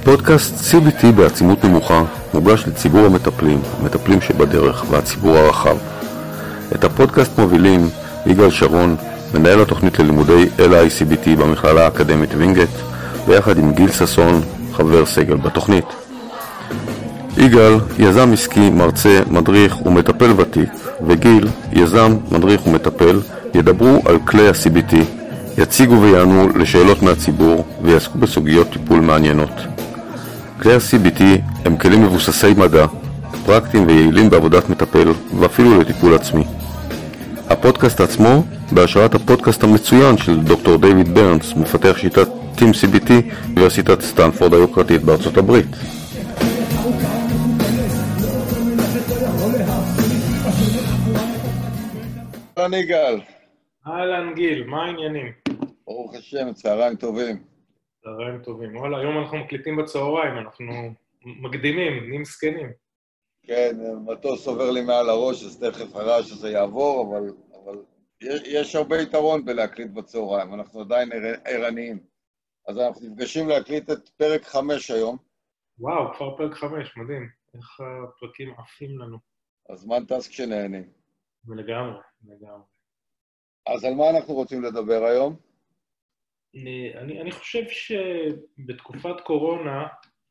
הפודקאסט CBT בעצימות נמוכה מוגש לציבור המטפלים שבדרך והציבור הרחב. את הפודקאסט מובילים יגאל שרון, מנהל התוכנית ללימודי LI-CBT במכללה האקדמית וינגייט, ביחד עם גיל ססון, חבר סגל בתוכנית. יגאל, יזם עסקי, מרצה, מדריך ומטפל ותיק, וגיל, יזם, מדריך ומטפל, ידברו על כלי ה-CBT, יציגו ויענו לשאלות מהציבור ויעסקו בסוגיות טיפול מעניינות. כלי ה-CBT הם כלים מבוססי מדע, פרקטיים ויעילים בעבודת מטפל ואפילו לטיפול עצמי. הפודקאסט עצמו בהשראת הפודקאסט המצוין של דוקטור דיוויד ברנס, מפתח שיטת Team CBT באוניברסיטת סטנפורד היוקרתית בארצות הברית. אהלן יגאל. אהלן גיל, מה העניינים? ברוך השם, צהריים טובים. צהריים טובים. וואלה, היום אנחנו מקליטים בצהריים, אנחנו מקדימים, נהיים סקנים. כן, מטוס עובר לי מעל הראש, אז תכף הרעש הזה יעבור, אבל יש הרבה יתרון בלהקליט בצהריים, אנחנו עדיין ערניים. אז אנחנו נפגשים להקליט את פרק 5 היום. וואו, כבר פרק 5, מדהים. איך הפרקים עפים לנו. הזמן טס כשנהנים. ולגמרי. אז על מה אנחנו רוצים לדבר היום? אני חושב שבתקופת קורונה,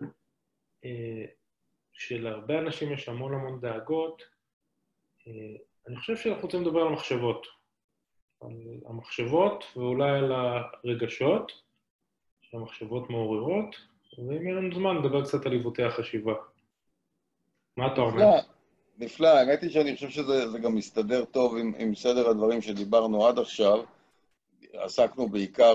שלהרבה אנשים יש המון דאגות, אני חושב שאנחנו רוצים לדבר על המחשבות. על המחשבות ואולי על הרגשות, שהמחשבות מעוררות, ואם יהיה לנו זמן נדבר קצת על עיוותי החשיבה. מה אתה אומר? נפלא, האמת היא שאני חושב שזה גם מסתדר טוב עם סדר הדברים שדיברנו עד עכשיו. עסקנו בעיקר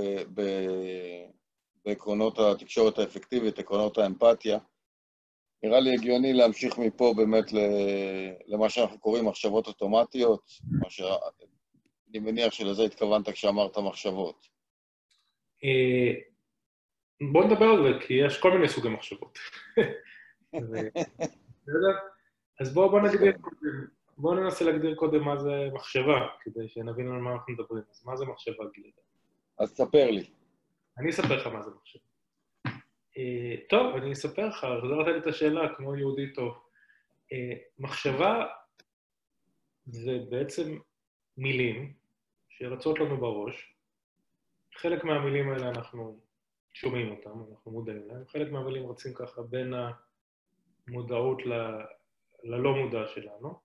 בעקרונות התקשורת האפקטיבית, עקרונות האמפתיה. נראה לי הגיוני להמשיך מפה באמת למה שאנחנו קוראים מחשבות אוטומטיות, אני מניח שלזה התכוונת כשאמרת מחשבות. בוא נדבר על זה, כי יש כל מיני סוגי מחשבות. אז בואו ננסה להגדיר קודם מה זה מחשבה, כדי שנבין על מה אנחנו מדברים. אז מה זה מחשבה, גיל? אז תספר לי. אני אספר לך מה זה מחשבה. טוב, אני אספר לך, חזרת לי את השאלה כמו יהודי טוב. מחשבה זה בעצם מילים שרצות לנו בראש. חלק מהמילים האלה אנחנו שומעים אותם, אנחנו מודעים להם. חלק מהמילים רצים ככה בין המודעות ללא מודע שלנו.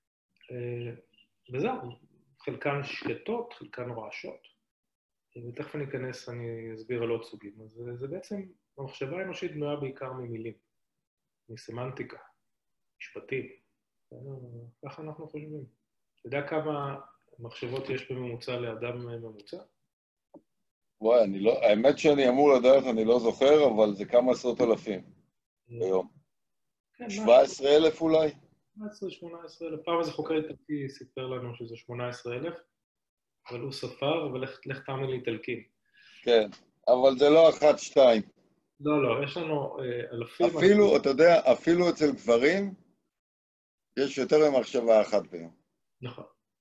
וזהו, חלקן שקטות, חלקן רעשות. ותכף אני אכנס, אני אסביר על עוד סוגים. אז זה בעצם, המחשבה האנושית בנויה בעיקר ממילים, מסמנטיקה, משפטים. ככה אנחנו חושבים. אתה יודע כמה מחשבות יש בממוצע לאדם ממוצע? וואי, האמת שאני אמור לדעת, אני לא זוכר, אבל זה כמה עשרות אלפים ביום. 17,000 אולי? 18,000. פעם איזה חוקר איטלקי סיפר לנו שזה 18,000, אבל הוא ספר, ולך תאמין לי איטלקים. כן, אבל זה לא 1-2. לא, יש לנו אלפים. אפילו, אתה יודע, אפילו אצל גברים, יש יותר ממחשבה אחת ביום. נכון.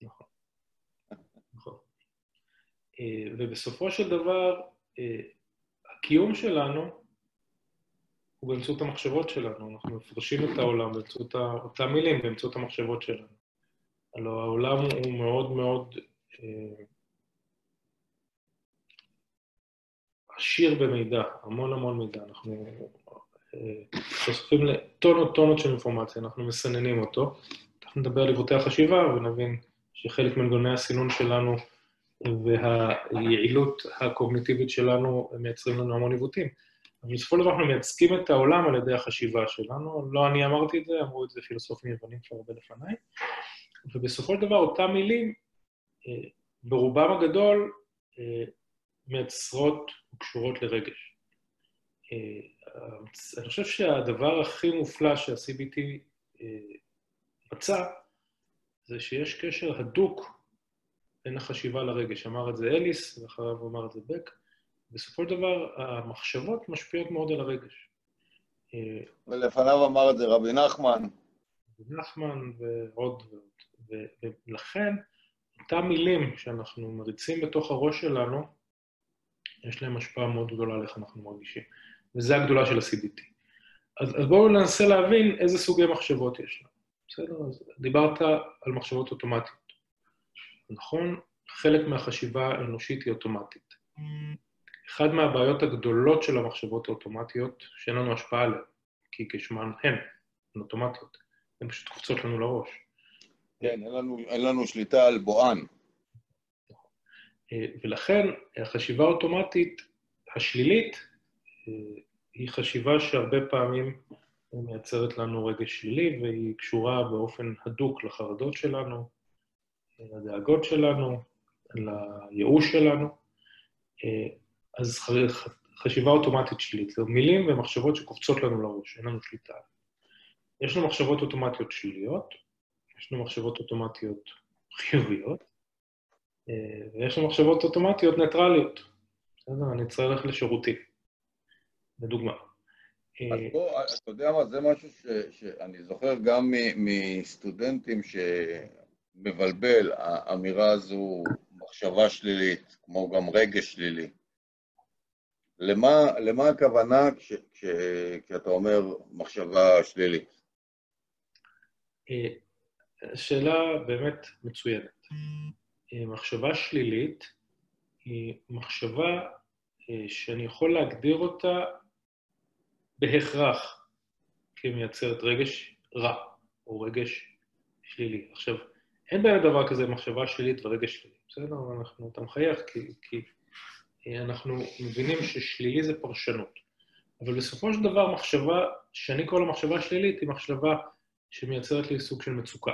ובסופו של דבר, הקיום שלנו הוא באמצעות המחשבות שלנו. אנחנו מפרשים את העולם באמצעות אותם מילים, באמצעות המחשבות שלנו. הלוא העולם הוא מאוד עשיר במידע, המון מידע. אנחנו חושפים לטונות של אינפורמציה, אנחנו מסננים אותו. אנחנו נדבר על עיוותי החשיבה ונבין שחלק מנגנוני הסינון שלנו והיעילות הקוגניטיבית שלנו מייצרים לנו המון עיוותים. אבל בסופו של דבר אנחנו מייצגים את העולם על ידי החשיבה שלנו. לא אני אמרתי את זה, אמרו את זה פילוסופים יוונים כבר הרבה לפניי. ובסופו של דבר אותם מילים, ברובם הגדול, מייצרות וקשורות לרגש. אני חושב שהדבר הכי מופלא שה-CBT מצא, זה שיש קשר הדוק בין החשיבה לרגש. אמר את זה אליס, ואחריו הוא אמר את זה בק. בסופו של דבר, המחשבות משפיעות מאוד על הרגש. ולפניו אמר את זה רבי נחמן. רבי נחמן ועוד. ולכן, אותם מילים שאנחנו מריצים בתוך הראש שלנו, יש להם השפעה מאוד גדולה על איך אנחנו מרגישים. וזה הגדולה של ה-CBT. אז בואו ננסה להבין איזה סוגי מחשבות יש לנו. בסדר? אז דיברת על מחשבות אוטומטיות. נכון? חלק מהחשיבה האנושית היא אוטומטית. אחד מהבעיות הגדולות של המחשבות האוטומטיות, שאין לנו השפעה עליהן, כי כשמן הן אוטומטיות, הן פשוט קופצות לנו לראש. כן, אין לנו שליטה על בואן. ולכן החשיבה האוטומטית השלילית היא חשיבה שהרבה פעמים מייצרת לנו רגש שלילי, והיא קשורה באופן הדוק לחרדות שלנו, לדאגות שלנו, לייאוש שלנו. אז חשיבה אוטומטית שלילית, זה מילים ומחשבות שקופצות לנו לראש, אין לנו שליטה. יש לנו מחשבות אוטומטיות שליליות, יש לנו מחשבות אוטומטיות חיוביות, ויש לנו מחשבות אוטומטיות ניטרליות. בסדר, אני צריך ללכת לשירותים, לדוגמה. אז פה, אתה יודע מה, זה משהו שאני זוכר גם מסטודנטים שמבלבל, האמירה הזו מחשבה שלילית, כמו גם רגש שלילי. למה הכוונה כשאתה אומר מחשבה שלילית? שאלה באמת מצוינת. מחשבה שלילית היא מחשבה שאני יכול להגדיר אותה בהכרח כמייצרת רגש רע או רגש שלילי. עכשיו, אין באמת דבר כזה מחשבה שלילית ורגש שלילי. בסדר? אתה מחייך כי אנחנו מבינים ששלילי זה פרשנות. אבל בסופו של דבר מחשבה, שאני קורא לה מחשבה שלילית, היא מחשבה שמייצרת לי סוג של מצוקה.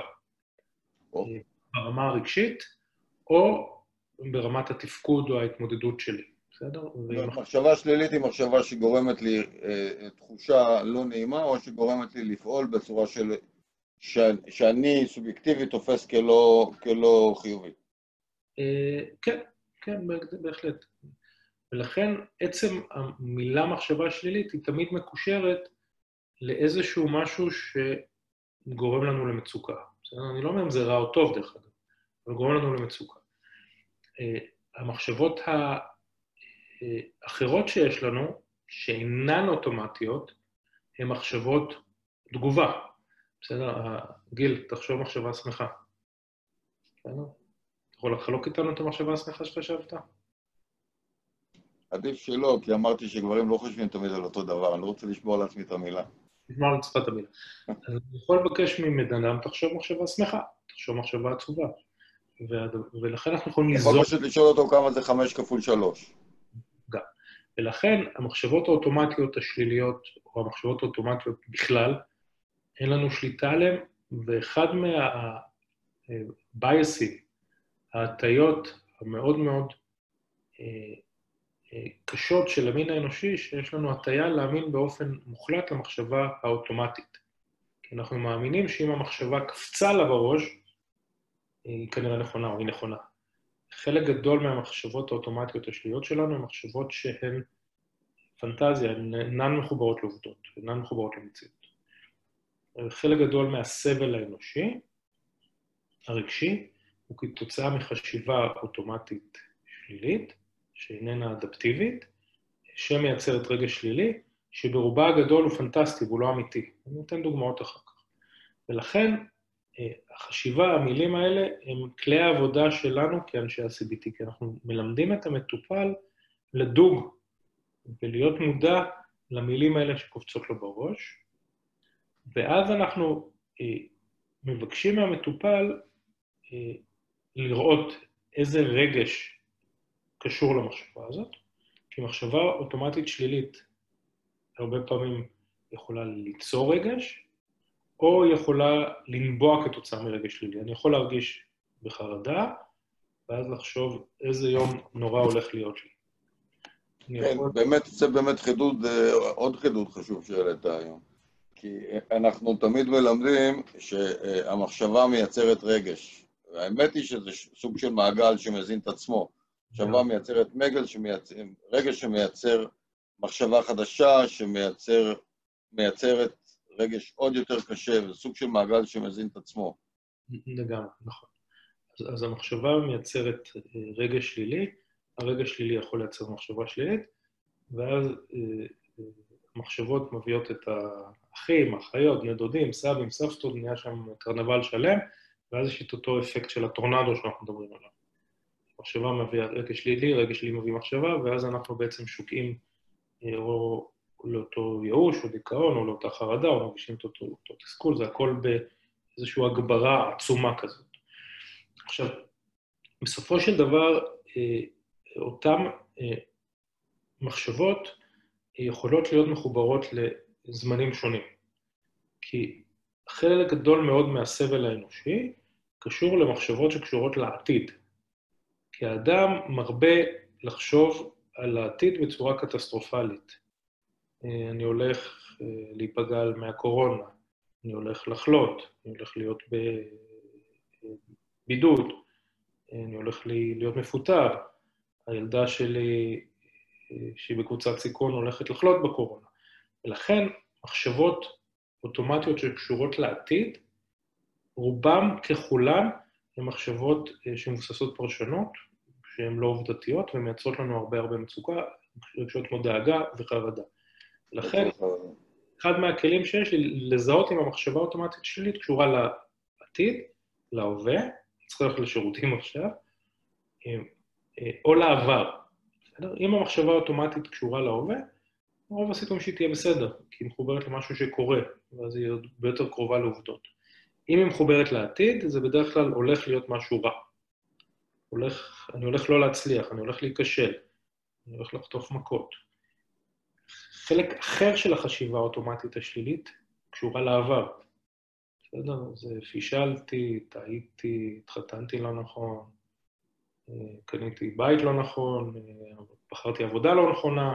ברמה הרגשית, או ברמת התפקוד או ההתמודדות שלי. בסדר? מחשבה שלילית היא מחשבה שגורמת לי תחושה לא נעימה, או שגורמת לי לפעול בצורה שאני סובייקטיבי תופס כלא חיובי. כן, בהחלט. ולכן עצם המילה מחשבה שלילית היא תמיד מקושרת לאיזשהו משהו שגורם לנו למצוקה. בסדר? אני לא אומר אם זה רע או טוב דרך אגב, אבל גורם לנו למצוקה. המחשבות האחרות שיש לנו, שאינן אוטומטיות, הן מחשבות תגובה. בסדר? גיל, תחשוב מחשבה שמחה. בסדר? אתה יכול לחלוק איתנו את המחשבה השמחה שחשבת? עדיף שלא, כי אמרתי שגברים לא חושבים תמיד על אותו דבר, אני לא רוצה לשמור על עצמי את המילה. לשמור על עצמך את המילה. אז אני יכול לבקש מבן תחשוב מחשבה שמחה, תחשוב מחשבה עצובה. ולכן אנחנו יכולים ליזום... יכול פשוט לשאול אותו כמה זה 5 כפול 3. גם. ולכן המחשבות האוטומטיות השליליות, או המחשבות האוטומטיות בכלל, אין לנו שליטה עליהן, ואחד מהבייסים, ההטיות המאוד מאוד קשות של המין האנושי, שיש לנו הטיה להאמין באופן מוחלט למחשבה האוטומטית. כי אנחנו מאמינים שאם המחשבה קפצה לה בראש, היא כנראה נכונה או היא נכונה. חלק גדול מהמחשבות האוטומטיות השליליות שלנו, הן מחשבות שהן פנטזיה, הן אינן מחוברות לעובדות, אינן מחוברות למציאות. חלק גדול מהסבל האנושי, הרגשי, הוא כתוצאה מחשיבה אוטומטית שלילית, שאיננה אדפטיבית, שמייצרת רגש שלילי, שברובה הגדול הוא פנטסטי והוא לא אמיתי. אני אתן דוגמאות אחר כך. ולכן, החשיבה, המילים האלה, הם כלי העבודה שלנו כאנשי ה-CBT, כי אנחנו מלמדים את המטופל לדוג ולהיות מודע למילים האלה שקופצות לו בראש, ואז אנחנו מבקשים מהמטופל לראות איזה רגש קשור למחשבה הזאת, כי מחשבה אוטומטית שלילית הרבה פעמים יכולה ליצור רגש, או יכולה לנבוע כתוצאה מרגש שלילי. אני יכול להרגיש בחרדה, ואז לחשוב איזה יום נורא הולך להיות לי. כן, באמת, זה באמת חידוד, עוד חידוד חשוב שהעלית היום. כי אנחנו תמיד מלמדים שהמחשבה מייצרת רגש. והאמת היא שזה סוג של מעגל שמזין את עצמו. מחשבה מייצרת רגש שמייצר מחשבה חדשה, שמייצרת רגש עוד יותר קשה, וזה סוג של מעגל שמזין את עצמו. לגמרי, נכון. אז המחשבה מייצרת רגש שלילי, הרגש שלילי יכול לייצר מחשבה שלילית, ואז המחשבות מביאות את האחים, האחיות, בני דודים, סבים, סבתות, נהיה שם קרנבל שלם, ואז יש את אותו אפקט של הטורנדו שאנחנו מדברים עליו. מחשבה מביאה רגש שלילי, רגש שלילי מביא מחשבה, ואז אנחנו בעצם שוקעים או לאותו ייאוש, או דיכאון, או לאותה חרדה, או מרגישים את אותו תסכול, זה הכל באיזושהי הגברה עצומה כזאת. עכשיו, בסופו של דבר, אותן מחשבות יכולות להיות מחוברות לזמנים שונים. כי חלק גדול מאוד מהסבל האנושי קשור למחשבות שקשורות לעתיד. כי האדם מרבה לחשוב על העתיד בצורה קטסטרופלית. אני הולך להיפגע מהקורונה, אני הולך לחלות, אני הולך להיות בבידוד, אני הולך להיות מפוטר, הילדה שלי שהיא בקבוצת סיכון הולכת לחלות בקורונה. ולכן מחשבות אוטומטיות שקשורות לעתיד, רובם ככולם הן מחשבות שמבוססות פרשנות, שהן לא עובדתיות, ומייצרות לנו הרבה מצוקה, רגשות כמו דאגה וחרדה. לכן, אחד מהכלים שיש לי לזהות אם המחשבה האוטומטית שלי קשורה לעתיד, להווה, צריך ללכת לשירותים עכשיו, או לעבר. בסדר? אם המחשבה האוטומטית קשורה להווה, רוב הסיכויים שהיא תהיה בסדר, כי היא מחוברת למשהו שקורה, ואז היא ביותר קרובה לעובדות. אם היא מחוברת לעתיד, זה בדרך כלל הולך להיות משהו רע. אני הולך לא להצליח, אני הולך להיכשל, אני הולך לחטוף מכות. חלק אחר של החשיבה האוטומטית השלילית קשורה לעבר. בסדר? זה פישלתי, טעיתי, התחתנתי לא נכון, קניתי בית לא נכון, בחרתי עבודה לא נכונה,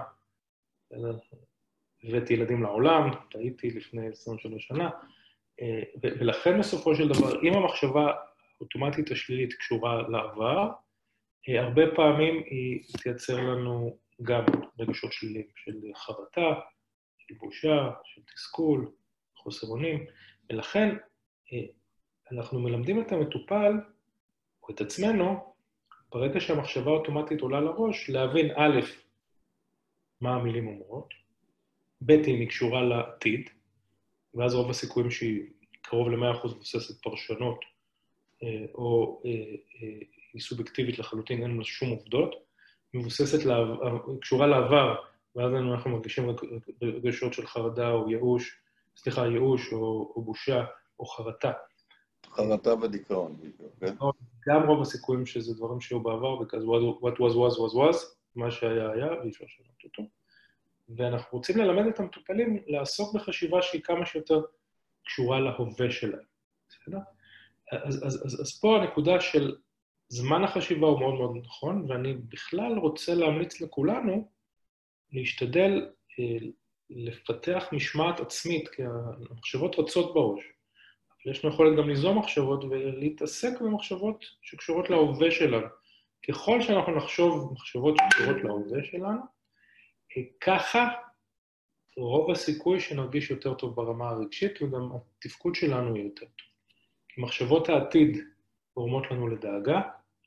הבאתי ילדים לעולם, טעיתי לפני 23 שנה, ולכן בסופו של דבר, אם המחשבה האוטומטית השלילית קשורה לעבר, הרבה פעמים היא תייצר לנו גם רגשות שליליים של חרטה, של בושה, של תסכול, חוסר אונים, ולכן אנחנו מלמדים את המטופל, או את עצמנו, ברגע שהמחשבה האוטומטית עולה לראש, להבין א', מה המילים אומרות, ב', אם היא קשורה לעתיד, ואז רוב הסיכויים שהיא קרוב ל100% מבוססת פרשנות, או היא סובייקטיבית לחלוטין, אין לה שום עובדות, מבוססת, קשורה לעבר, ואז אנחנו מרגישים רגשות של חרדה או ייאוש, ייאוש או בושה או חרטה. חרטה ודיכאון. גם רוב הסיכויים שזה דברים שהיו בעבר, because what was, מה שהיה היה, ואי אפשר לשנות אותו. ואנחנו רוצים ללמד את המטופלים לעסוק בחשיבה שהיא כמה שיותר קשורה להווה שלהם. בסדר? אז פה הנקודה של זמן החשיבה הוא מאוד מאוד נכון, ואני בכלל רוצה להמליץ לכולנו להשתדל לפתח משמעת עצמית, כי המחשבות רצות בראש. אבל יש לנו יכולת גם ליזום מחשבות ולהתעסק במחשבות שקשורות להווה שלנו. ככל שאנחנו נחשוב מחשבות שקשורות להווה שלנו, ככה רוב הסיכוי שנרגיש יותר טוב ברמה הרגשית, וגם התפקוד שלנו יהיה יותר טוב. כי מחשבות העתיד גורמות לנו לדאגה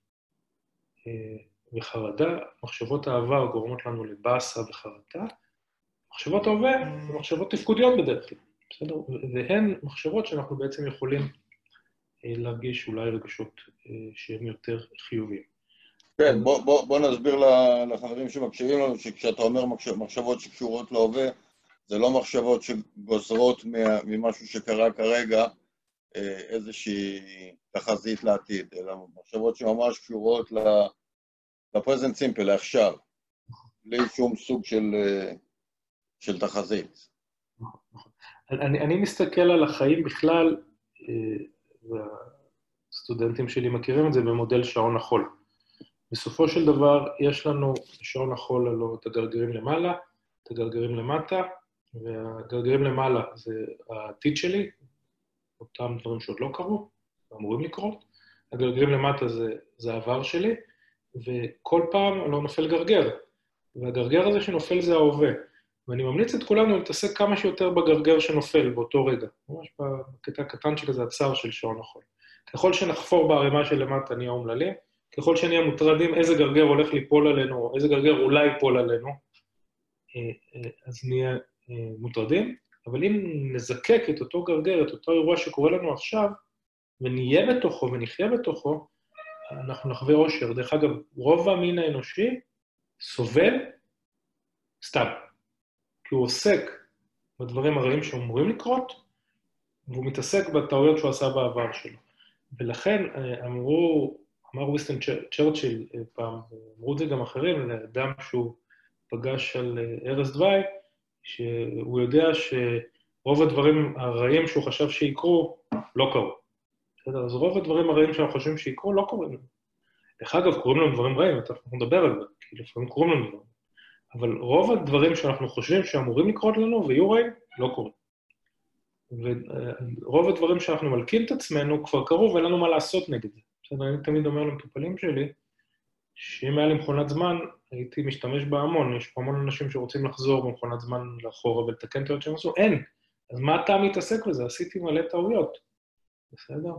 וחרדה, מחשבות העבר גורמות לנו לבאסה וחרטה, מחשבות ההווה הן מחשבות תפקודיות בדרך כלל, בסדר? והן מחשבות שאנחנו בעצם יכולים להרגיש אולי רגשות שהם יותר חיוביים. כן, בוא נסביר לחברים שמקשיבים לנו, שכשאתה אומר מחשבות שקשורות להווה, זה לא מחשבות שגוזרות ממשהו שקרה כרגע איזושהי תחזית לעתיד, אלא מחשבות שממש קשורות לפרזנט סימפל, לעכשיו, בלי שום סוג של תחזית. אני מסתכל על החיים בכלל, והסטודנטים שלי מכירים את זה במודל שעון החול. בסופו של דבר יש לנו שעון החול עלו את הגרגרים למעלה, את הגרגרים למטה, והגרגרים למעלה זה העתיד שלי, אותם דברים שעוד לא קרו, אמורים לקרות. הגרגרים למטה זה העבר שלי, וכל פעם לא נופל גרגר. והגרגר הזה שנופל זה ההווה. ואני ממליץ את כולנו להתעסק כמה שיותר בגרגר שנופל באותו רגע. ממש בקטע הקטן שלי זה הצער של שעון החול. ככל שנחפור בערימה של למטה נהיה אומללים, ככל שנהיה מוטרדים איזה גרגר הולך ליפול עלינו, או איזה גרגר אולי ייפול עלינו, אז נהיה מוטרדים, אבל אם נזקק את אותו גרגר, את אותו אירוע שקורה לנו עכשיו, ונהיה בתוכו ונחיה בתוכו, אנחנו נחווה אושר. דרך אגב, רוב המין האנושי סובל סתם, כי הוא עוסק בדברים הרעים שאומרים לקרות, והוא מתעסק בטעויות שהוא עשה בעבר שלו. ולכן אמר ווינסטון צ'רצ'יל פעם, אמרו את זה גם אחרים, לאדם שהוא פגש על ערש דווי, שהוא יודע שרוב הדברים הרעים שהוא חשב שיקרו, לא קרו. אז רוב הדברים הרעים שאנחנו חושבים שיקרו, לא קורים לנו. דרך אגב, קוראים לנו דברים רעים, אנחנו נדבר על זה, כי לפעמים קוראים לנו דברים. אבל רוב הדברים שאנחנו חושבים שאמורים לקרות לנו ויהיו רעים, לא קורים. ורוב הדברים שאנחנו מלקים את עצמנו כבר קרו ואין לנו מה לעשות נגד זה. בסדר, אני תמיד אומר למטופלים שלי, שאם היה לי מכונת זמן, הייתי משתמש בה המון. יש פה המון אנשים שרוצים לחזור במכונת זמן לאחורה ולתקן טעויות שהם עשו. אין. אז מה אתה מתעסק בזה? עשיתי מלא טעויות. בסדר?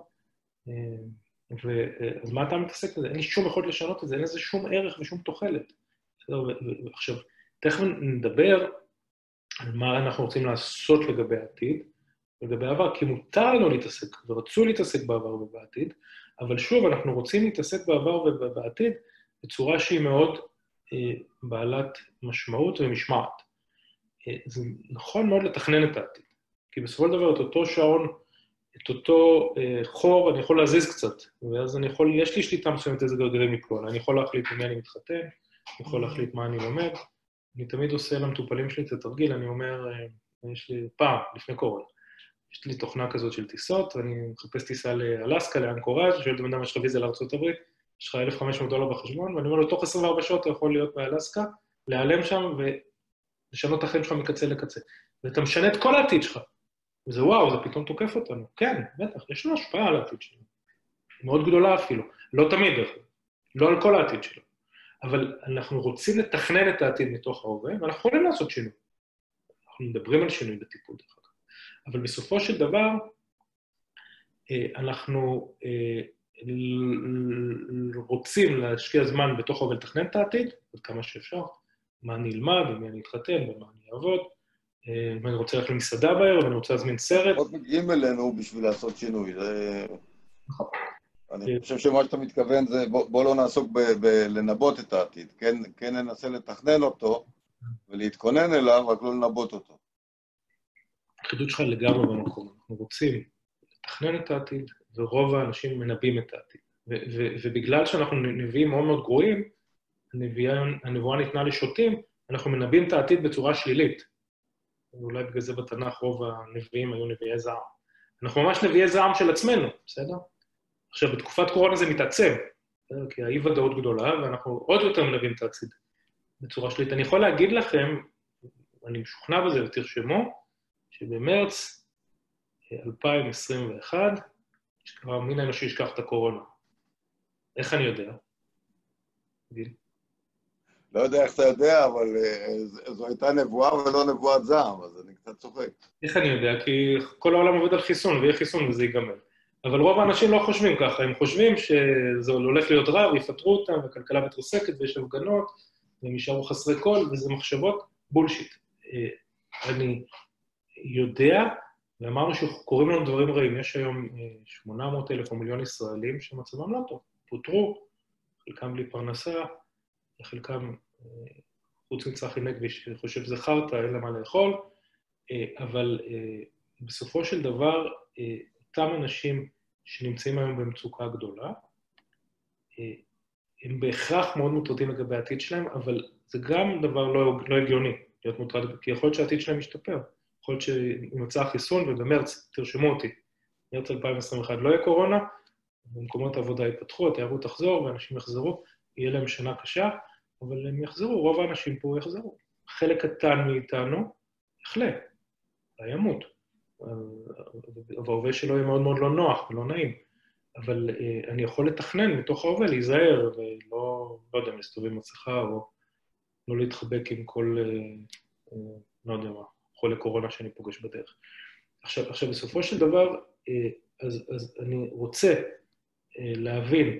אז מה אתה מתעסק בזה? אין לי שום יכולת לשנות את זה, אין לזה שום ערך ושום תוחלת. בסדר? ועכשיו, תכף נדבר על מה אנחנו רוצים לעשות לגבי העתיד, לגבי העבר, כי מותר לנו להתעסק, ורצו להתעסק בעבר ובעתיד, אבל שוב, אנחנו רוצים להתעסק בעבר ובעתיד בצורה שהיא מאוד בעלת משמעות ומשמעת. זה נכון מאוד לתכנן את העתיד, כי בסופו של דבר את אותו שעון, את אותו חור, אני יכול להזיז קצת, ואז יש לי שליטה מסוימת איזה גרגרים יפלו, אני יכול להחליט עם מי אני מתחתן, אני יכול להחליט מה אני לומד, אני תמיד עושה למטופלים שלי את התרגיל, אני אומר, יש לי פעם, לפני קורונה, יש לי תוכנה כזאת של טיסות, ואני מחפש טיסה לאלסקה, לאנקוראז', שואל את הבן יש לך ויזה לארצות הברית, יש לך $1,500 בחשבון, ואני אומר לו, תוך 24 שעות אתה יכול להיות באלסקה, להיעלם שם ולשנות את החיים שלך מקצה לקצה. ואתה משנה את כל העתיד שלך. וזה וואו, זה פתאום תוקף אותנו. כן, בטח, יש לו השפעה על העתיד שלנו. מאוד גדולה אפילו. לא תמיד, לא על כל העתיד שלנו. אבל אנחנו רוצים לתכנן את העתיד מתוך ההווה, ואנחנו יכולים לעשות שינוי. אנחנו מדברים על שינוי בטיפול דרך אגב. אבל בסופו של דבר, אנחנו רוצים להשקיע זמן בתוך ההווה לתכנן את העתיד, עד כמה שאפשר, מה אני אלמד, עם מי אני אתחתן, במה אני אעבוד, אם אני רוצה ללכת למסעדה בערב, ואני רוצה להזמין סרט. עוד מגיעים אלינו בשביל לעשות שינוי. אני חושב שמה שאתה מתכוון זה, בוא לא נעסוק בלנבות את העתיד, כן ננסה לתכנן אותו ולהתכונן אליו, רק לא לנבות אותו. החידוד שלך לגמרי במקום. אנחנו רוצים לתכנן את העתיד, ורוב האנשים מנבאים את העתיד. ובגלל שאנחנו נביאים מאוד מאוד גרועים, הנבואה ניתנה לשוטים, אנחנו מנבאים את העתיד בצורה שלילית. ואולי בגלל זה בתנ"ך רוב הנביאים היו נביאי זעם. אנחנו ממש נביאי זעם של עצמנו, בסדר? עכשיו, בתקופת קורונה זה מתעצם, בסדר? כי האי-ודאות גדולה, ואנחנו עוד יותר מנבאים את העתיד בצורה שלילית. אני יכול להגיד לכם, אני משוכנע בזה ותרשמו, שבמרץ 2021, המין האנושי ישכח את הקורונה. איך אני יודע? גיל? לא יודע איך אתה יודע, אבל זו הייתה נבואה ולא נבואת זעם, אז אני קצת צוחק. איך אני יודע? כי כל העולם עובד על חיסון, ויהיה חיסון וזה ייגמר. אבל רוב האנשים לא חושבים ככה, הם חושבים שזה הולך להיות רע, ויפטרו אותם, והכלכלה מתרסקת, ויש הפגנות, והם יישארו חסרי קול, וזה מחשבות בולשיט. אני יודע, ואמרנו שקוראים לנו דברים רעים, יש היום 800,000 או מיליון ישראלים שמצבם לא טוב, פוטרו, חלקם בלי פרנסה, חלקם, חוץ מצחי נגבי שחושב שזה חרטה, אין לה מה לאכול, אבל בסופו של דבר, אותם אנשים שנמצאים היום במצוקה גדולה, הם בהכרח מאוד מוטרדים לגבי העתיד שלהם, אבל זה גם דבר לא הגיוני להיות מוטרד, כי יכול להיות שהעתיד שלהם ישתפר. יכול להיות שימצא החיסון, ובמרץ, תרשמו אותי, מרץ 2021 לא יהיה קורונה, במקומות העבודה ייפתחו, התיירות תחזור, ואנשים יחזרו, יהיה להם שנה קשה, אבל הם יחזרו, רוב האנשים פה יחזרו. חלק קטן מאיתנו יחלה, ימות. וההווה שלו יהיה מאוד מאוד לא נוח ולא נעים. אבל אני יכול לתכנן מתוך ההווה, להיזהר, ולא, לא יודע, להסתובב עם מסכה, או לא להתחבק עם כל, לא יודע מה, חולה קורונה שאני פוגש בדרך. עכשיו, בסופו של דבר, אז אני רוצה להבין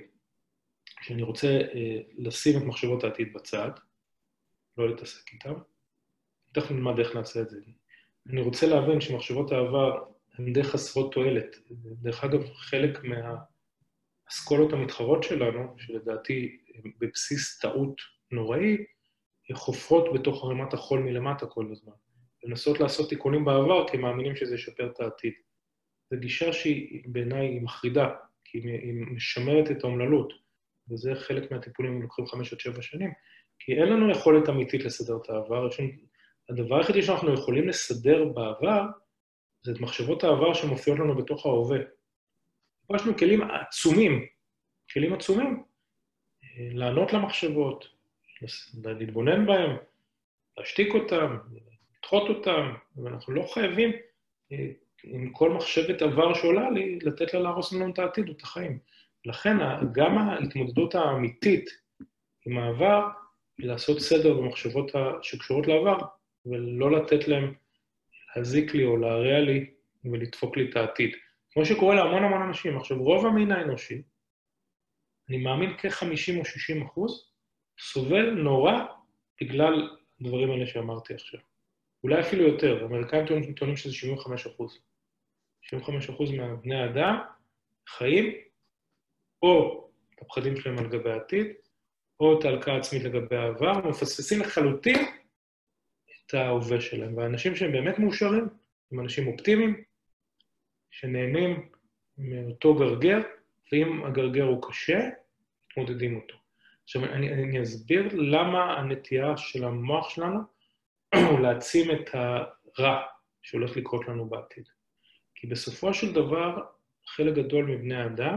שאני רוצה לשים את מחשבות העתיד בצד, לא להתעסק איתם, תכף נלמד איך נעשה את זה. אני רוצה להבין שמחשבות העבר הן די חסרות תועלת. דרך אגב, חלק מהאסכולות המתחרות שלנו, שלדעתי בבסיס טעות נוראי, חופרות בתוך ערימת החול מלמטה כל הזמן. לנסות לעשות תיקונים בעבר, כי מאמינים שזה ישפר את העתיד. זו גישה שהיא בעיניי מחרידה, כי היא משמרת את האומללות, וזה חלק מהטיפולים לוקחים 5 עד 7 שנים, כי אין לנו יכולת אמיתית לסדר את העבר. הדבר היחידי שאנחנו יכולים לסדר בעבר, זה את מחשבות העבר שמופיעות לנו בתוך ההווה. פה יש לנו כלים עצומים, לענות למחשבות, להתבונן בהם, להשתיק אותם, לדחות אותם, ואנחנו לא חייבים, עם כל מחשבת עבר שעולה לי, לתת לה להרוס לנו את העתיד ואת החיים. לכן, גם ההתמודדות האמיתית עם העבר, היא לעשות סדר במחשבות שקשורות לעבר, ולא לתת להם להזיק לי או להרע לי ולדפוק לי את העתיד. כמו שקורה להמון אנשים. עכשיו, רוב המין האנושי, אני מאמין כ-50 או 60%, סובל נורא בגלל הדברים האלה שאמרתי עכשיו. אולי אפילו יותר, האמריקאים טוענים שזה 75%. 75% מהבני האדם חיים או את הפחדים שלהם על גבי העתיד, או את ההלקאה העצמית לגבי העבר, מפספסים לחלוטין את ההווה שלהם. והאנשים שהם באמת מאושרים, הם אנשים אופטימיים, שנהנים מאותו גרגר, ואם הגרגר הוא קשה, מתמודדים אותו. עכשיו, אני אסביר למה הנטייה של המוח שלנו הוא להעצים את הרע שהולך לקרות לנו בעתיד. כי בסופו של דבר, חלק גדול מבני האדם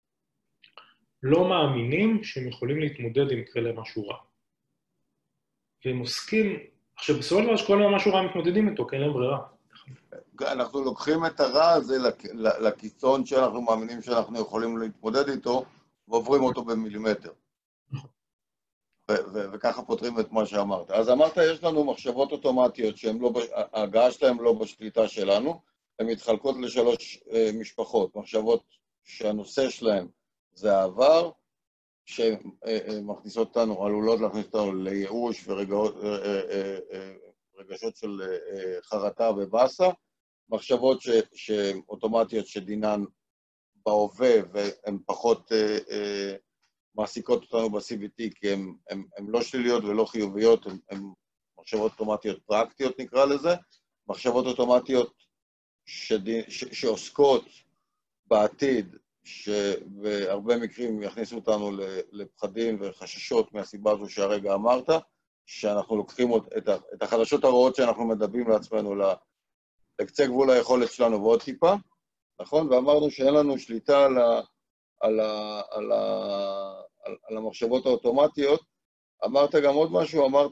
לא מאמינים שהם יכולים להתמודד אם יקרה להם משהו רע. והם עוסקים, עכשיו בסופו של דבר שכל להם משהו רע מתמודדים איתו, כי אין להם ברירה. אנחנו לוקחים את הרע הזה לקיצון שאנחנו מאמינים שאנחנו יכולים להתמודד איתו, ועוברים אותו במילימטר. וככה פותרים את מה שאמרת. אז אמרת, יש לנו מחשבות אוטומטיות שההגעה שלהן לא בשליטה שלנו, הן מתחלקות לשלוש משפחות, מחשבות שהנושא שלהן זה העבר, שמכניסות אותנו, עלולות להכניס אותנו לייאוש ורגשות של חרטה ובאסה, מחשבות שהן אוטומטיות שדינן בהווה והן פחות מעסיקות אותנו ב-CBT, כי הן לא שליליות ולא חיוביות, הן מחשבות אוטומטיות פרקטיות נקרא לזה, מחשבות אוטומטיות שעוסקות בעתיד, שבהרבה מקרים יכניסו אותנו לפחדים וחששות מהסיבה הזו שהרגע אמרת, שאנחנו לוקחים את החדשות הרעות שאנחנו מדברים לעצמנו לקצה גבול היכולת שלנו ועוד טיפה, נכון? ואמרנו שאין לנו שליטה על המחשבות האוטומטיות. אמרת גם עוד משהו, אמרת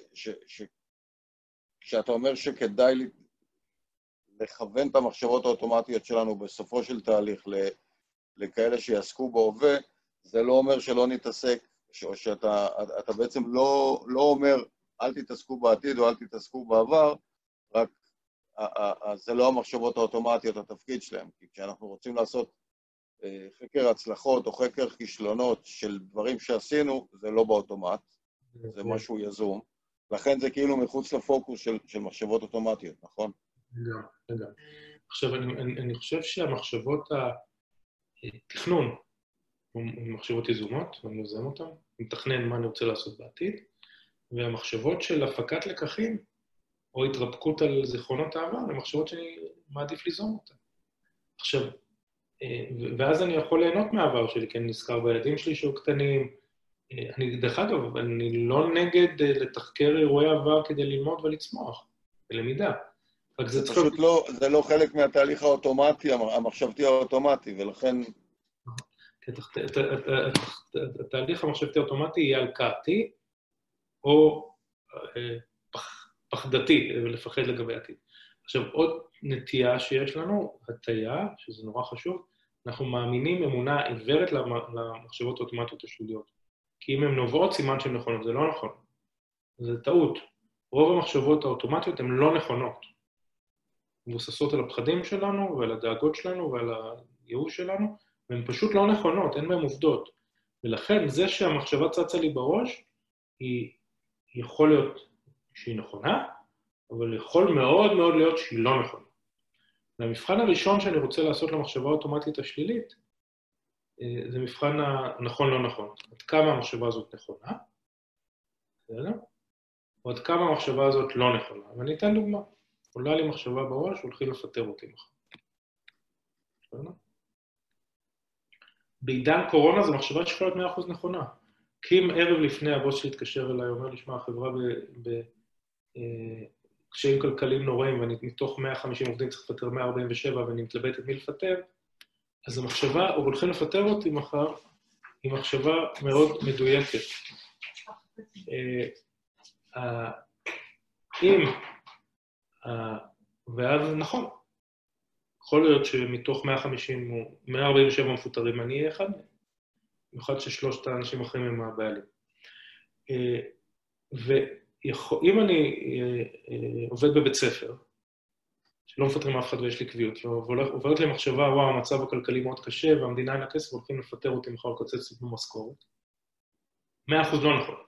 כשאתה אומר שכדאי לכוון את המחשבות האוטומטיות שלנו בסופו של תהליך לכאלה שיעסקו בהווה, זה לא אומר שלא נתעסק, או שאתה בעצם לא אומר אל תתעסקו בעתיד או אל תתעסקו בעבר, רק זה לא המחשבות האוטומטיות, התפקיד שלהם. כי כשאנחנו רוצים לעשות חקר הצלחות או חקר כישלונות של דברים שעשינו, זה לא באוטומט, זה משהו יזום. לכן זה כאילו מחוץ לפוקוס של מחשבות אוטומטיות, נכון? גם. עכשיו, אני חושב שהמחשבות התכנון הן מחשבות יזומות, ואני יוזם אותן, אני מתכנן מה אני רוצה לעשות בעתיד, והמחשבות של הפקת לקחים, או התרפקות על זיכרונות העבר, הן מחשבות שאני מעדיף ליזום אותן. עכשיו, ואז אני יכול ליהנות מהעבר שלי, כי אני נזכר בילדים שלי שהיו קטנים. דרך אגב, אני לא נגד לתחקר אירועי עבר כדי ללמוד ולצמוח, בלמידה. זה פשוט זה לא חלק מהתהליך האוטומטי, המחשבתי האוטומטי, ולכן... התהליך המחשבתי האוטומטי יהיה הלקאתי, או פחדתי, ולפחד לגבי העתיד. עכשיו, עוד נטייה שיש לנו, הטיה, שזה נורא חשוב, אנחנו מאמינים אמונה עיוורת למחשבות האוטומטיות השליליות. כי אם הן נובעות, סימן שהן נכונות. זה לא נכון. זה טעות. רוב המחשבות האוטומטיות הן לא נכונות. מבוססות על הפחדים שלנו, ועל הדאגות שלנו, ועל הייאוש שלנו, והן פשוט לא נכונות, אין בהן עובדות. ולכן, זה שהמחשבה צצה לי בראש, היא יכול להיות שהיא נכונה, אבל יכול מאוד מאוד להיות שהיא לא נכונה. והמבחן הראשון שאני רוצה לעשות למחשבה האוטומטית השלילית, זה מבחן הנכון לא נכון. עד כמה המחשבה הזאת נכונה, או עד כמה המחשבה הזאת לא נכונה. ואני אתן דוגמה. עולה לי מחשבה בראש, הולכים לפטר אותי מחר. בעידן קורונה זו מחשבה שיכולה להיות 100% נכונה. כי אם ערב לפני הבוס שלי התקשר אליי, אומר לי, שמע, החברה קשיים כלכליים נוראים, ואני מתוך 150 עובדים צריך לפטר 147, ואני מתלבט את מי לפטר, אז המחשבה, או הולכים לפטר אותי מחר, היא מחשבה מאוד מדויקת. ואז נכון, יכול להיות שמתוך 150 או 147 מפוטרים, אני אהיה אחד מהם. במיוחד ששלושת האנשים אחרים הם הבעלים. ואם אני עובד בבית ספר, שלא מפטרים אף אחד ויש לי קביעות, ועוברת לי מחשבה, וואו, המצב הכלכלי מאוד קשה, והמדינה אין לה כסף, הולכים לפטר אותי מחר לקצץ במשכורת. 100% לא נכון.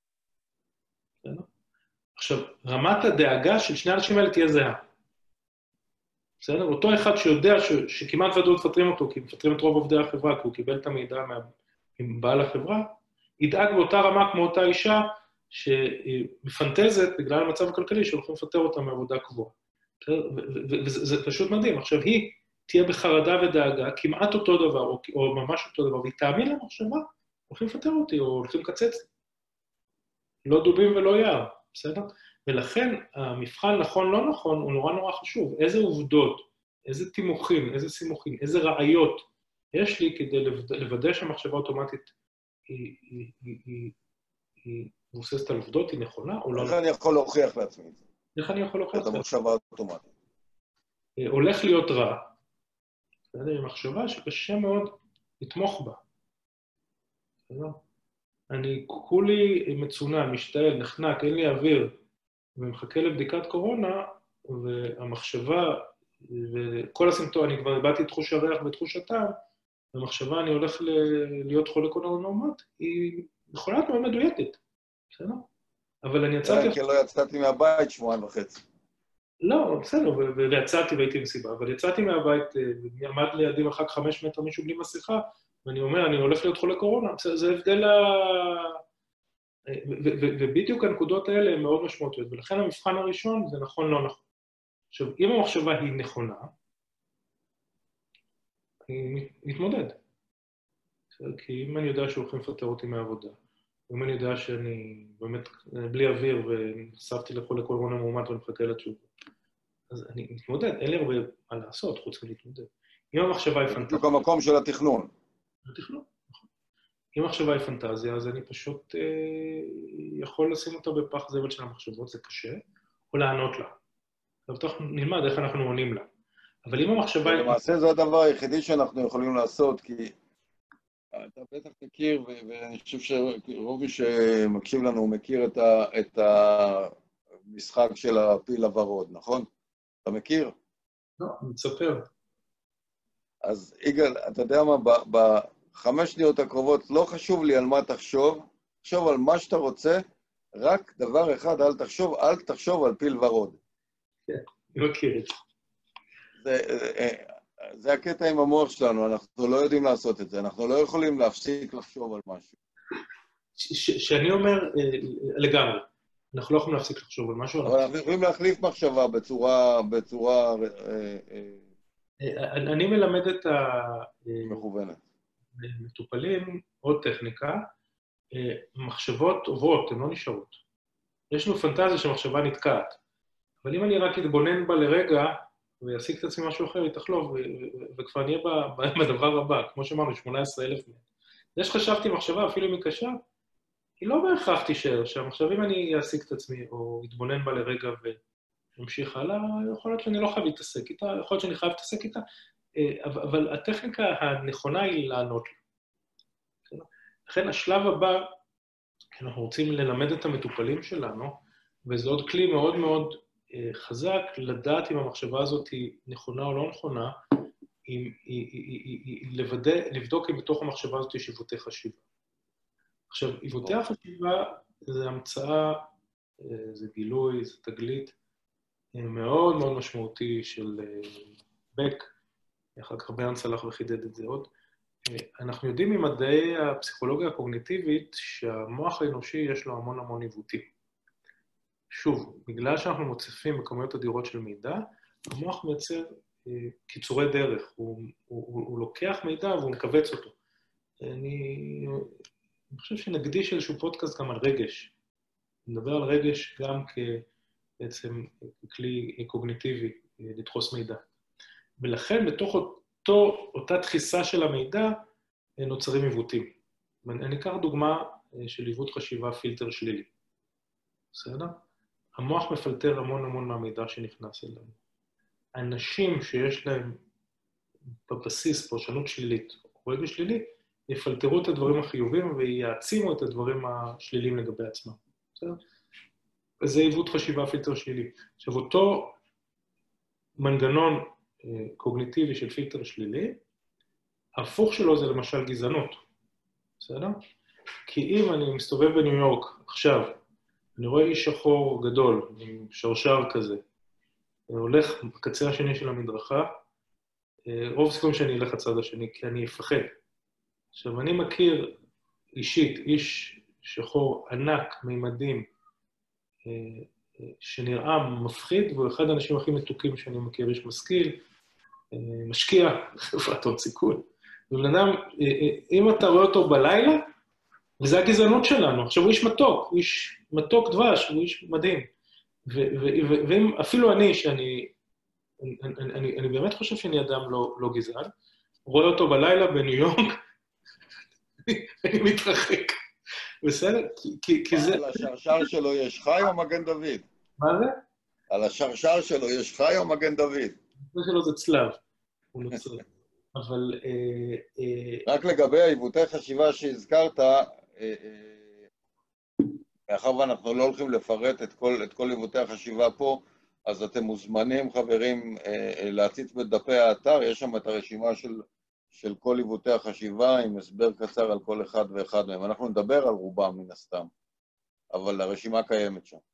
עכשיו, רמת הדאגה של שני האנשים האלה תהיה זהה. בסדר? אותו אחד שיודע שכמעט ודאות מפטרים אותו, כי מפטרים את רוב עובדי החברה, כי הוא קיבל את המידע מבעל החברה, ידאג באותה רמה כמו אותה אישה שמפנטזת בגלל המצב הכלכלי שהולכים לפטר אותה מעבודה קבועה. וזה פשוט מדהים. עכשיו, היא תהיה בחרדה ודאגה, כמעט אותו דבר, או ממש אותו דבר, והיא תאמין למחשבה, הולכים לפטר אותי, או הולכים לקצץ. לא דובים ולא יער, בסדר? ולכן המבחן נכון לא נכון הוא נורא נורא חשוב. איזה עובדות, איזה תימוכים, איזה סימוכים, איזה ראיות יש לי כדי לוודא שהמחשבה האוטומטית היא מבוססת על עובדות, היא נכונה או לא? איך אני יכול להוכיח לעצמי את זה? איך אני יכול להוכיח? את המחשבה האוטומטית. הולך להיות רע. היא מחשבה שקשה מאוד לתמוך בה. אני כולי מצונן, משתעל, נחנק, אין לי אוויר, ומחכה לבדיקת קורונה, והמחשבה, וכל הסימפטום, אני כבר הבאתי את תחוש הריח ותחוש הטעם, והמחשבה, אני הולך להיות חולה קורונה נורמט, היא יכולה להיות מאוד מדויקת, בסדר? אבל אני יצאתי... כי לא יצאתי מהבית 2.5 שבועות. לא, בסדר, ויצאתי והייתי מסיבה, אבל יצאתי מהבית, עמד לידי מרחק 5 מטר מישהו בלי מסכה, ואני אומר, אני הולך להיות חולה קורונה, זה הבדל ובדיוק הנקודות האלה הן מאוד משמעותיות, ולכן המבחן הראשון זה נכון לא נכון. עכשיו, אם המחשבה היא נכונה, אני מתמודד. כי אם אני יודע שהולכים לפטר אותי מהעבודה, אם אני יודע שאני באמת בלי אוויר ונחשפתי לחולה קורונה מאומת ואני מחכה לתשובה, אז אני מתמודד, אין לי הרבה מה לעשות חוץ מלהתמודד. אם המחשבה היא פנטזיה... בדיוק המקום של התכנון. התכנון, נכון. אם המחשבה היא פנטזיה, אז אני פשוט יכול לשים אותה בפח זבל של המחשבות, זה קשה, או לענות לה. עכשיו נלמד איך אנחנו עונים לה. אבל אם המחשבה היא... למעשה זה הדבר היחידי שאנחנו יכולים לעשות, כי אתה בטח מכיר, ואני חושב שרוב מי שמקשיב לנו מכיר את המשחק של הפיל הוורוד, נכון? אתה מכיר? לא, מצפר. אז יגאל, אתה יודע מה, ב5 שניות הקרובות לא חשוב לי על מה תחשוב, תחשוב על מה שאתה רוצה, רק דבר אחד, אל תחשוב על פיל ורוד. כן, אני מכיר את זה. זה הקטע עם המוח שלנו, אנחנו לא יודעים לעשות את זה, אנחנו לא יכולים להפסיק לחשוב על משהו. שאני אומר לגמרי, אנחנו לא יכולים להפסיק לחשוב על משהו. אבל אנחנו יכולים להחליף מחשבה בצורה אני מלמד את מכוונת. המטופלים עוד טכניקה, מחשבות עוברות, הן לא נשארות. יש לנו פנטזיה שמחשבה נתקעת, אבל אם אני רק אתבונן בה לרגע, ויעסיק את עצמי משהו אחר, היא תחלוב, וכבר נהיה בדבר הבא, כמו שאמרנו, 18,000 מהם. זה שחשבתי מחשבה, אפילו אם היא קשה, היא לא בהכרח תישאר, שהמחשבים אני אעסיק את עצמי, או אתבונן בה לרגע ונמשיך הלאה, יכול להיות שאני לא חייב להתעסק איתה, יכול להיות שאני חייב להתעסק איתה, אבל הטכניקה הנכונה היא לענות לה. לכן השלב הבא, אנחנו רוצים ללמד את המטופלים שלנו, וזה עוד כלי מאוד מאוד חזק, לדעת אם המחשבה הזאת היא נכונה או לא נכונה, לבדוק אם בתוך המחשבה הזאת יש עיוותי חשיבה. עכשיו, עיוותי החשיבה זה המצאה, זה גילוי, זה תגלית, מאוד מאוד משמעותי של בק, אחר כך ברנס הלך וחידד את זה עוד. אנחנו יודעים ממדעי הפסיכולוגיה הקוגניטיבית שהמוח האנושי יש לו המון המון עיוותים. שוב, בגלל שאנחנו מוצפים בכמויות אדירות של מידע, המוח מייצר קיצורי דרך, הוא לוקח מידע והוא מכווץ אותו. אני חושב שנקדיש איזשהו פודקאסט גם על רגש. נדבר על רגש גם בעצם כלי קוגניטיבי לדחוס מידע. ולכן בתוך אותה דחיסה של המידע נוצרים עיוותים. אני אקח דוגמה של עיוות חשיבה פילטר שלילי. בסדר? המוח מפלטר המון המון מהמידע שנכנס אלינו. אנשים שיש להם בבסיס פרשנות שלילית או רגש שלילי, יפלטרו את הדברים החיובים ויעצימו את הדברים השליליים לגבי עצמם. בסדר? וזה עיוות חשיבה פילטר שלילי. עכשיו, אותו מנגנון קוגניטיבי של פילטר שלילי, ההפוך שלו זה למשל גזענות. בסדר? כי אם אני מסתובב בניו יורק עכשיו, אני רואה איש שחור גדול, עם שרשר כזה, הולך בקצה השני של המדרכה, רוב סיכויים שאני אלך לצד השני, כי אני אפחד. עכשיו, אני מכיר אישית, איש שחור ענק, מימדים, שנראה מפחיד, והוא אחד האנשים הכי מתוקים שאני מכיר, איש משכיל, משקיע, חברת הון סיכון. ובן אדם, אם אתה רואה אותו בלילה, וזה הגזענות שלנו. עכשיו, הוא איש מתוק, הוא איש מתוק דבש, הוא איש מדהים. ואם אפילו אני, אני באמת חושב שאני אדם לא גזען, רואה אותו בלילה בניו יורק, אני מתרחק. בסדר? כי זה... על השרשר שלו יש חי או מגן דוד? מה זה? על השרשר שלו יש חי או מגן דוד? זה שלו זה צלב, הוא נוצר. אבל... רק לגבי העיוותי חשיבה שהזכרת, מאחר ואנחנו לא הולכים לפרט את כל עיוותי החשיבה פה, אז אתם מוזמנים, חברים, להציץ בדפי האתר, יש שם את הרשימה של כל עיוותי החשיבה, עם הסבר קצר על כל אחד ואחד מהם. אנחנו נדבר על רובם מן הסתם, אבל הרשימה קיימת שם.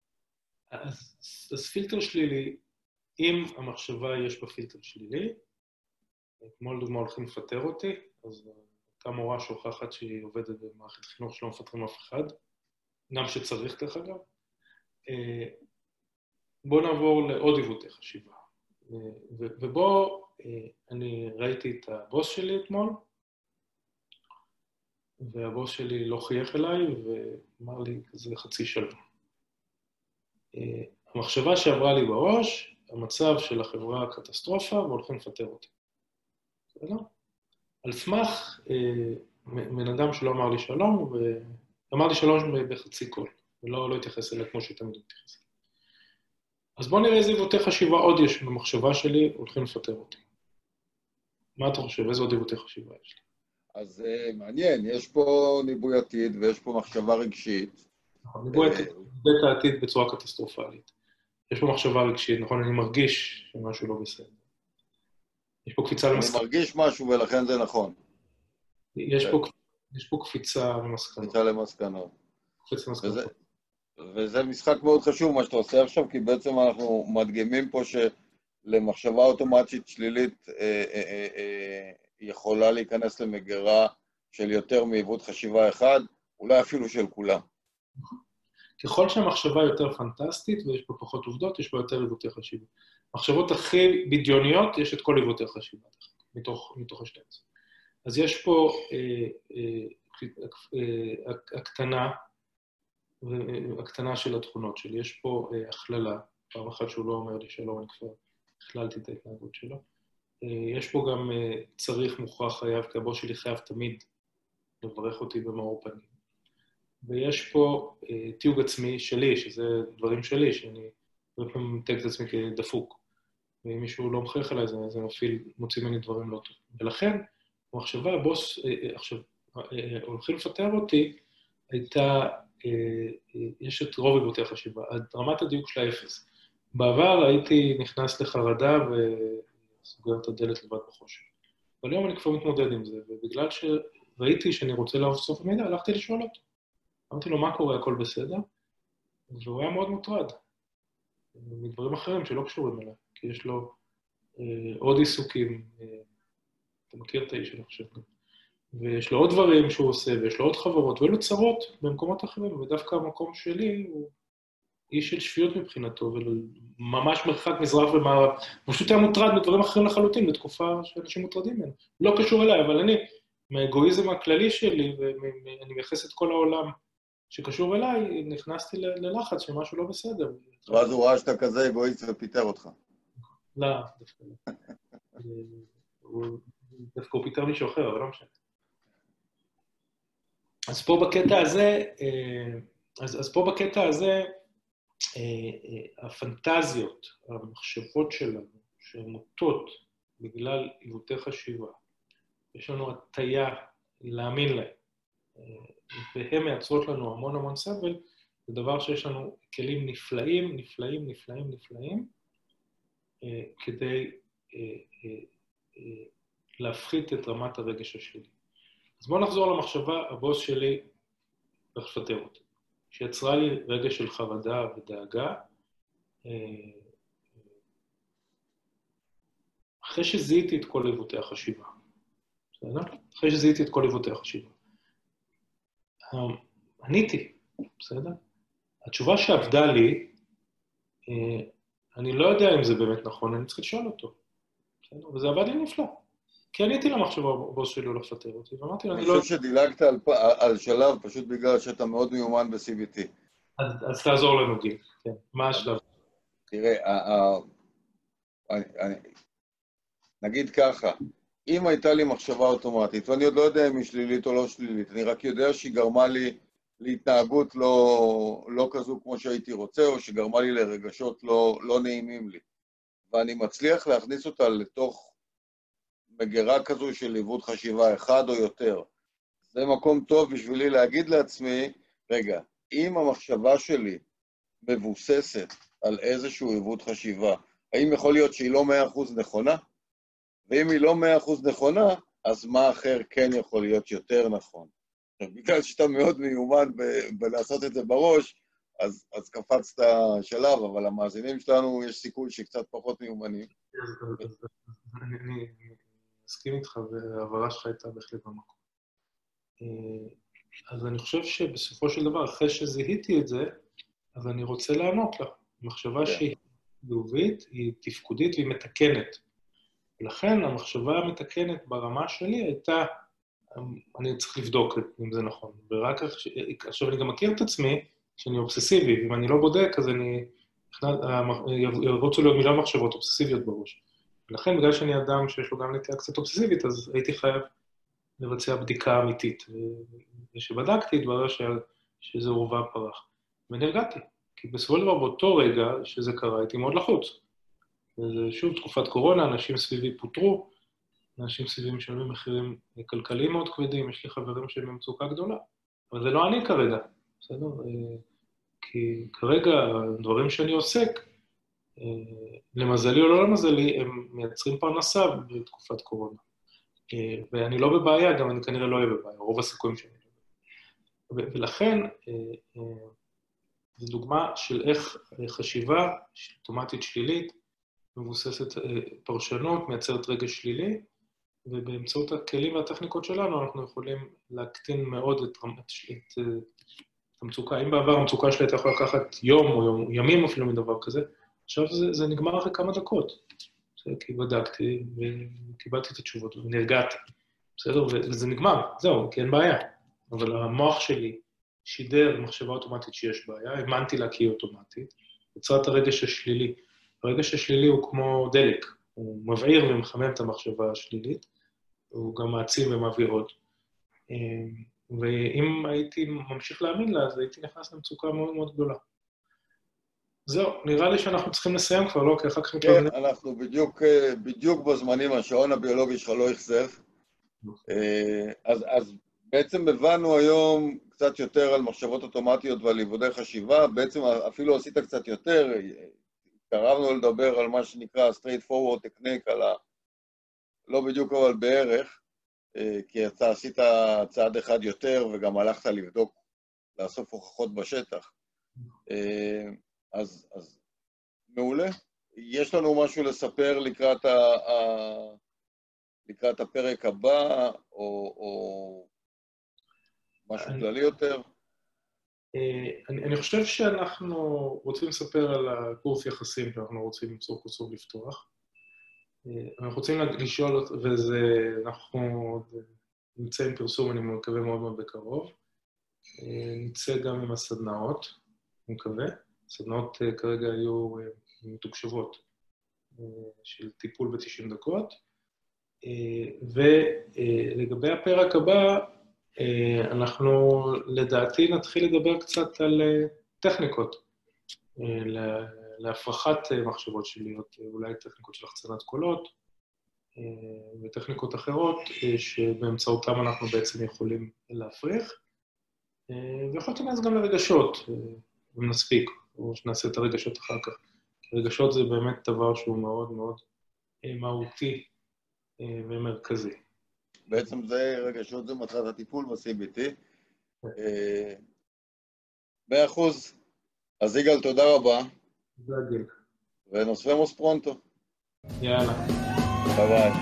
אז פילטר שלילי, אם המחשבה יש בה פילטר שלילי, כמו לדוגמה הולכים לפטר אותי, אז אותה מורה שהוכחת שהיא עובדת במערכת חינוך שלא מפטרים אף אחד, גם שצריך דרך אגב. בואו נעבור לעוד עיוותי חשיבה. ובו אני ראיתי את הבוס שלי אתמול, והבוס שלי לא חייך אליי ואמר לי כזה חצי שלום. המחשבה שעברה לי בראש, המצב של החברה קטסטרופה והולכים לפטר אותי. בסדר? על סמך בן אדם שלא אמר לי שלום, ואמר לי שלום בחצי קול, ולא התייחס אליה כמו שתמיד התייחס אליה. אז בואו נראה איזה עיוותי חשיבה עוד יש במחשבה שלי, הולכים לפטר אותי. מה אתה חושב? איזה עוד עיוותי חשיבה יש לי? אז מעניין, יש פה ניבוי עתיד ויש פה מחשבה רגשית. נכון, ניבוי העתיד בצורה קטסטרופלית. יש פה מחשבה רגשית, נכון? אני מרגיש שמשהו לא בסדר. יש פה קפיצה למסקנות. אני מרגיש משהו ולכן זה נכון. יש פה קפיצה למסקנות. קפיצה למסקנות. וזה משחק מאוד חשוב מה שאתה עושה עכשיו, כי בעצם אנחנו מדגימים פה שלמחשבה אוטומטית שלילית יכולה להיכנס למגירה של יותר מעיוות חשיבה אחד, אולי אפילו של כולם. ככל שהמחשבה יותר פנטסטית ויש פה פחות עובדות, יש פה יותר עיוותי חשיבה. מחשבות הכי בדיוניות, יש את כל עיוותי חשיבה, מתוך השתיים. אז יש פה הקטנה של התכונות שלי, יש פה הכללה, פעם אחת שהוא לא אומר לי שלום, אני כבר הכללתי את ההתנהגות שלו. יש פה גם צריך מוכרח חייב, כי הבוס שלי חייב תמיד לברך אותי במאור פנים. ויש פה תיוג עצמי שלי, שזה דברים שלי, שאני לפעמים מתייג את עצמי כדפוק. ואם מישהו לא מחייך עליי, זה מוציא ממני דברים לא טובים. ולכן, המחשבה, הבוס, עכשיו, הולכים לפטר אותי, הייתה, יש את רוב עיוותי החשיבה, רמת הדיוק שלה 0. בעבר הייתי נכנס לחרדה וסוגר את הדלת לבד בחושך. אבל היום אני כבר מתמודד עם זה, ובגלל שראיתי שאני רוצה לאסוף מידע, הלכתי לשאול אותו. אמרתי לו, מה קורה, הכל בסדר? והוא היה מאוד מוטרד. מדברים אחרים שלא קשורים אליי, כי יש לו עוד עיסוקים, אתה מכיר את האיש, אני חושב גם. ויש לו עוד דברים שהוא עושה, ויש לו עוד חברות, ואין לו צרות במקומות אחרים, ודווקא המקום שלי הוא איש של שפיות מבחינתו, וממש מרחק מזרח ומערב. הוא פשוט היה מוטרד מדברים אחרים לחלוטין, בתקופה שאנשים מוטרדים ממנו. לא קשור אליי, אבל אני, מהאגואיזם הכללי שלי, ואני מייחס את כל העולם שקשור אליי, נכנסתי ללחץ שמשהו לא בסדר. ואז הוא ראה שאתה כזה אגואיסט ופיטר אותך. לא, דווקא לא. דווקא הוא פיטר מישהו אחר, אבל לא משנה. אז פה בקטע הזה, הפנטזיות, המחשבות שלנו, שהן מוטות בגלל עיוותי חשיבה, יש לנו הטיה להאמין להם, והן מייצרות לנו המון המון סבל, זה דבר שיש לנו כלים נפלאים, כדי להפחית את רמת הרגש השלילי. אז בואו נחזור למחשבה, הבוס שלי לפטר אותי, שיצרה לי רגש של חרדה ודאגה, אחרי שזיהיתי את כל עיוותי החשיבה. בסדר? אחרי שזיהיתי את כל עיוותי החשיבה. עניתי, בסדר? התשובה שעבדה לי, אני לא יודע אם זה באמת נכון, אני צריך לשאול אותו. בסדר? וזה עבד לי נפלא. כי עניתי למחשבה, הבוס שלי הוא לפטר אותי, ואמרתי לו, אני חושב שדילגת על שלב פשוט בגלל שאתה מאוד מיומן ב-CBT. אז תעזור לנו, גיל. כן, מה השלב? תראה, נגיד ככה, אם הייתה לי מחשבה אוטומטית, ואני עוד לא יודע אם היא שלילית או לא שלילית, אני רק יודע שהיא גרמה לי להתנהגות לא כזו כמו שהייתי רוצה, או שגרמה לי לרגשות לא נעימים לי. ואני מצליח להכניס אותה לתוך מגירה כזו של עיוות חשיבה אחד או יותר. זה מקום טוב בשבילי להגיד לעצמי, רגע, אם המחשבה שלי מבוססת על איזשהו עיוות חשיבה, האם יכול להיות שהיא לא 100% נכונה? ואם היא לא 100% נכונה, אז מה אחר כן יכול להיות יותר נכון? בגלל שאתה מאוד מיומן בלעשות את זה בראש, אז קפצת שלב, אבל המאזינים שלנו יש סיכוי שקצת פחות מיומנים. אני מסכים איתך, והעברה שלך הייתה בהחלט במקום. אז אני חושב שבסופו של דבר, אחרי שזיהיתי את זה, אז אני רוצה לענות לה. מחשבה שהיא חיובית, היא תפקודית והיא מתקנת. ולכן המחשבה המתקנת ברמה שלי הייתה, אני צריך לבדוק אם זה נכון. ורק עכשיו אני גם מכיר את עצמי, שאני אובססיבי, ואם אני לא בודק, אז ירוצו להיות מיליון מחשבות אובססיביות בראש. ולכן, בגלל שאני אדם שיש לו גם נטייה קצת אובססיבית, אז הייתי חייב לבצע בדיקה אמיתית. וכשבדקתי, התברר שזה עורבא פרח. ונרגעתי, כי בסופו של דבר באותו רגע שזה קרה, הייתי מאוד לחוץ. וזה שוב תקופת קורונה, אנשים סביבי פוטרו, אנשים סביבי משלמים מחירים כלכליים מאוד כבדים, יש לי חברים שהם במצוקה גדולה. אבל זה לא אני כרגע, בסדר? כי כרגע הדברים שאני עוסק, למזלי או לא למזלי, הם מייצרים פרנסה בתקופת קורונה. ואני לא בבעיה, גם אני כנראה לא אהיה בבעיה, רוב הסיכויים שאני לא בבעיה. ולכן, זו דוגמה של איך חשיבה אוטומטית שלילית, מבוססת פרשנות, מייצרת רגש שלילי, ובאמצעות הכלים והטכניקות שלנו אנחנו יכולים להקטין מאוד את המצוקה. אם בעבר המצוקה שלי הייתה יכולה לקחת יום או ימים אפילו מדבר כזה, עכשיו זה נגמר אחרי כמה דקות. כי בדקתי וקיבלתי את התשובות ונרגעתי. בסדר? וזה נגמר, זהו, כי אין בעיה. אבל המוח שלי שידר מחשבה אוטומטית שיש בעיה, האמנתי לה כי היא אוטומטית, יצרה את הרגש השלילי. הרגש השלילי הוא כמו דלק, הוא מבעיר ומחמם את המחשבה השלילית, הוא גם מעצים ומביא עוד. ואם הייתי ממשיך להאמין לה, אז הייתי נכנס למצוקה מאוד מאוד גדולה. זהו, נראה לי שאנחנו צריכים לסיים כבר, לא? כי אחר כך... כן, אנחנו בדיוק בזמנים, השעון הביולוגי שלך לא יחזב. אז בעצם הבנו היום קצת יותר על מחשבות אוטומטיות ועל עיוותי חשיבה, בעצם אפילו עשית קצת יותר, קרבנו לדבר על מה שנקרא straight forward technique, לא בדיוק אבל בערך, כי אתה עשית צעד אחד יותר וגם הלכת לבדוק, לאסוף הוכחות בשטח. אז מעולה. יש לנו משהו לספר לקראת הפרק הבא, או משהו כללי יותר? אני חושב שאנחנו רוצים לספר על הקורס יחסים שאנחנו רוצים סוף כל סוף לפתוח. אנחנו רוצים לשאול, אנחנו נמצא עם פרסום, אני מקווה מאוד מאוד בקרוב. נצא גם עם הסדנאות, אני מקווה. הסדנאות כרגע היו מתוקשבות של טיפול ב-90 דקות. ולגבי הפרק הבא, אנחנו לדעתי נתחיל לדבר קצת על טכניקות, להפרחת מחשבות שליות, אולי טכניקות של החצנת קולות, וטכניקות אחרות שבאמצעותם אנחנו בעצם יכולים להפריך, ויכול להיות גם לרגשות, אם נספיק, או שנעשה את הרגשות אחר כך. רגשות זה באמת דבר שהוא מאוד מאוד מהותי ומרכזי. בעצם זה רגשות, זה מטרת הטיפול ב-CBT. 100%. אז יגאל, תודה רבה. תודה גיל. ונוס ומוס פרונטו. יאללה. ביי ביי.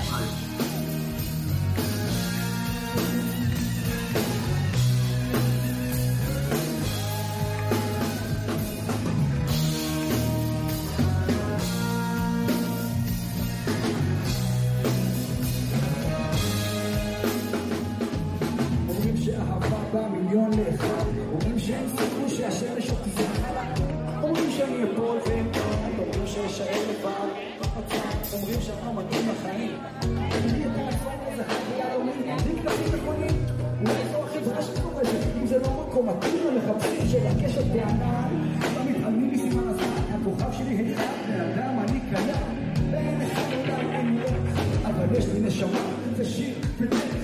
מיליון לאחד, אומרים שאין סיכוי שהשמש אותי זה חלה, אומרים שאני אפול והם אומרים שישאר לבד, אומרים שאתה מתאים לחיים, אני את הנפל איזה חיילומים, אני כפי נכונים, אולי זו החברה שקורשת, אם זה לא מקום מתאים למחפשים של הקשת בענן, לא מתעלמים מסימן הזמן, הכוכב שלי אחד, מאדם אני קיים, ואין אחד אולי אין לי, אבל יש לי נשמה, זה שיר,